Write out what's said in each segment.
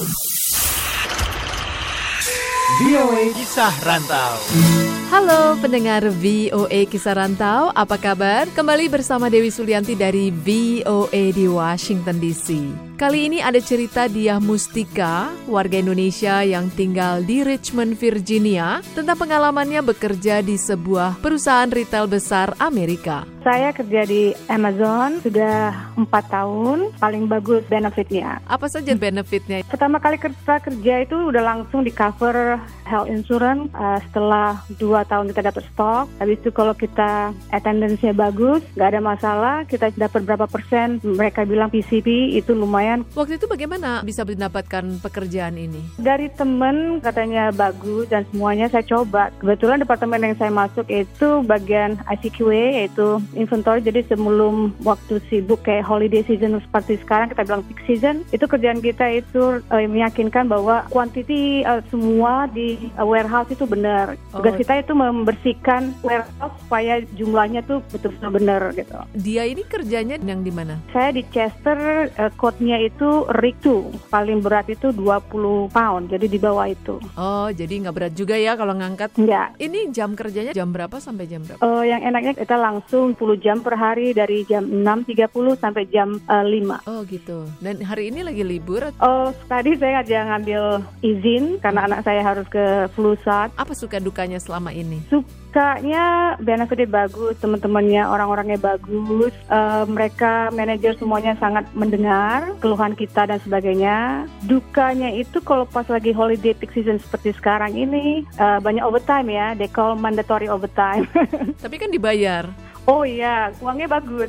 VOA Kisah Rantau. Halo pendengar VOA Kisah Rantau, apa kabar? Kembali bersama Dewi Sulianti dari VOA di Washington DC. Kali ini ada cerita Diah Mustika, warga Indonesia yang tinggal di Richmond, Virginia, tentang pengalamannya bekerja di sebuah perusahaan retail besar Amerika. Saya kerja di Amazon sudah 4 tahun, paling bagus benefitnya. Apa saja benefitnya? Pertama kali kita kerja itu udah langsung di cover health insurance. Setelah 2 tahun kita dapat stok. Habis itu kalau kita attendance-nya bagus, nggak ada masalah, kita dapat berapa persen. Mereka bilang PCP itu lumayan. Waktu itu bagaimana bisa mendapatkan pekerjaan ini? Dari temen katanya bagus dan semuanya saya coba. Kebetulan departemen yang saya masuk itu bagian ICQA, yaitu inventory. Jadi sebelum waktu sibuk kayak holiday season seperti sekarang, kita bilang peak season, itu kerjaan kita itu meyakinkan bahwa quantity semua di warehouse itu benar. Tugas kita itu membersihkan warehouse supaya jumlahnya tuh betul-betul benar gitu. Dia ini kerjanya yang di mana? Saya di Chester, code-nya itu rig 2. Paling berat itu 20 pound, jadi di bawah itu. Oh, jadi nggak berat juga ya kalau ngangkat? Enggak. Ini jam kerjanya jam berapa sampai jam berapa? Yang enaknya kita langsung 10 jam per hari dari jam 6.30 sampai jam 5. Oh gitu. Dan hari ini lagi libur? Tadi saya ngambil izin karena anak saya harus ke flu shot. Apa suka dukanya selama ini? Sukanya benefitnya bagus, teman-temannya orang-orangnya bagus, mereka manajer semuanya sangat mendengar keluhan kita dan sebagainya. Dukanya itu kalau pas lagi holiday peak season seperti sekarang ini banyak overtime ya, they call mandatory overtime. Tapi kan dibayar. Oh iya, uangnya bagus.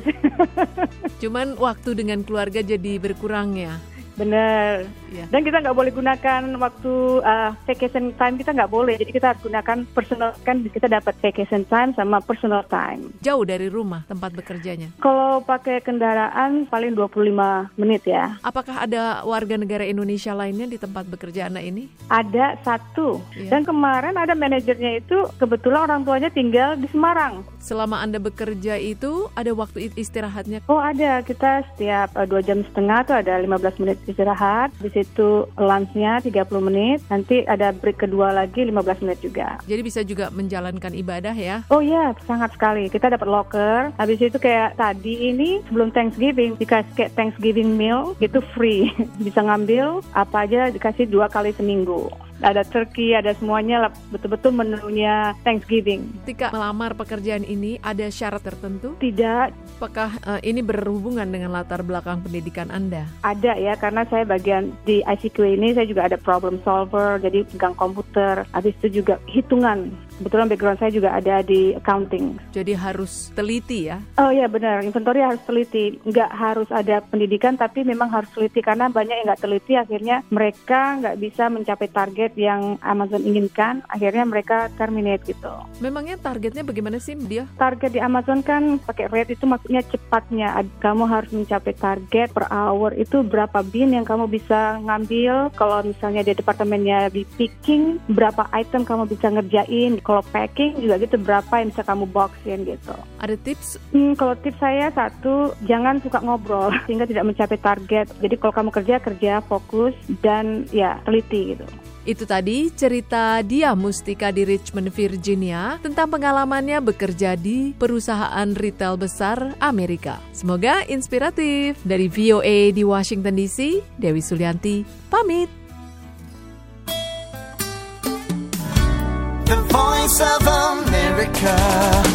Cuman waktu dengan keluarga jadi berkurang ya. Bener. Ya. Dan kita nggak boleh gunakan waktu vacation time, kita nggak boleh. Jadi kita harus gunakan personal, kan kita dapat vacation time sama personal time. Jauh dari rumah tempat bekerjanya? Kalau pakai kendaraan paling 25 menit ya. Apakah ada warga negara Indonesia lainnya di tempat bekerja anak ini? Ada satu. Ya. Dan kemarin ada manajernya itu kebetulan orang tuanya tinggal di Semarang. Selama Anda bekerja itu ada waktu istirahatnya? Oh ada, kita setiap 2 jam setengah tuh ada 15 menit istirahat, di situ lunch-nya 30 menit, nanti ada break kedua lagi 15 menit juga. Jadi bisa juga menjalankan ibadah ya? Oh iya, sangat sekali. Kita dapat locker, habis itu kayak tadi ini sebelum Thanksgiving, dikasih kayak Thanksgiving meal, itu free. Bisa ngambil apa aja, dikasih 2 kali seminggu. Ada turkey, ada semuanya, betul-betul menunya Thanksgiving. Ketika melamar pekerjaan ini, ada syarat tertentu? Tidak. Apakah ini berhubungan dengan latar belakang pendidikan Anda? Ada ya, karena saya bagian di ICQ ini, saya juga ada problem solver, jadi pegang komputer, habis itu juga hitungan. Kebetulan background saya juga ada di accounting. Jadi harus teliti ya? Oh iya benar, inventory harus teliti. Nggak harus ada pendidikan, tapi memang harus teliti. Karena banyak yang nggak teliti, akhirnya mereka nggak bisa mencapai target yang Amazon inginkan. Akhirnya mereka terminate gitu. Memangnya targetnya bagaimana sih dia? Target di Amazon kan pakai rate itu maksudnya cepatnya. Kamu harus mencapai target per hour itu berapa bin yang kamu bisa ngambil. Kalau misalnya di departemennya di picking, berapa item kamu bisa ngerjain. Kalau packing juga gitu, berapa yang bisa kamu boxin gitu. Ada tips? Kalau tips saya satu, jangan suka ngobrol sehingga tidak mencapai target. Jadi kalau kamu kerja fokus dan ya teliti gitu. Itu tadi cerita Diah Mustika di Richmond, Virginia tentang pengalamannya bekerja di perusahaan retail besar Amerika. Semoga inspiratif. Dari VOA di Washington DC, Dewi Sulianti pamit. The Voice of America.